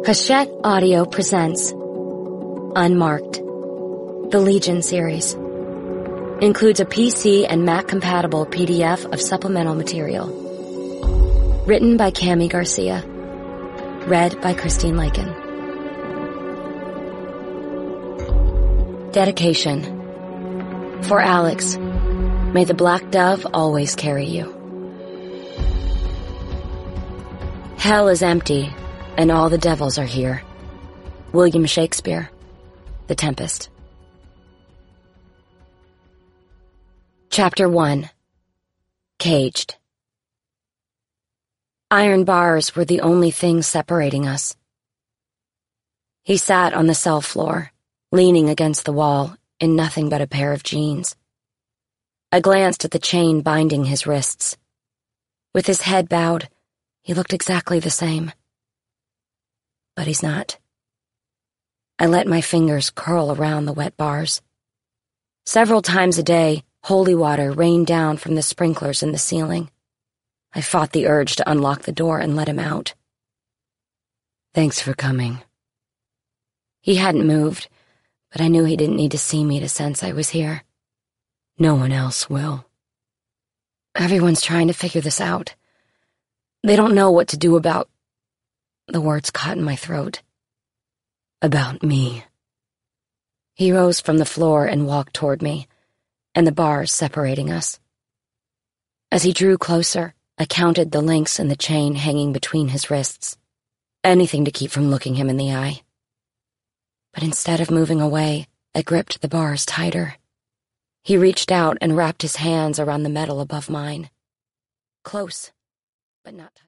Hachette Audio presents Unmarked, the Legion series. Includes a PC and Mac-compatible PDF of supplemental material. Written by Cami Garcia. Read by Christine Lakin. Dedication. For Alex, may the Black Dove always carry you. Hell is empty, and all the devils are here. William Shakespeare, The Tempest. Chapter 1. Caged. Iron bars were the only things separating us. He sat on the cell floor, leaning against the wall in nothing but a pair of jeans. I glanced at the chain binding his wrists. With his head bowed, he looked exactly the same. But he's not. I let my fingers curl around the wet bars. Several times a day, holy water rained down from the sprinklers in the ceiling. I fought the urge to unlock the door and let him out. Thanks for coming. He hadn't moved, but I knew he didn't need to see me to sense I was here. No one else will. Everyone's trying to figure this out. They don't know what to do about... The words caught in my throat. About me. He rose from the floor and walked toward me, and the bars separating us. As he drew closer, I counted the links in the chain hanging between his wrists. Anything to keep from looking him in the eye. But instead of moving away, I gripped the bars tighter. He reached out and wrapped his hands around the metal above mine. Close, but not tight.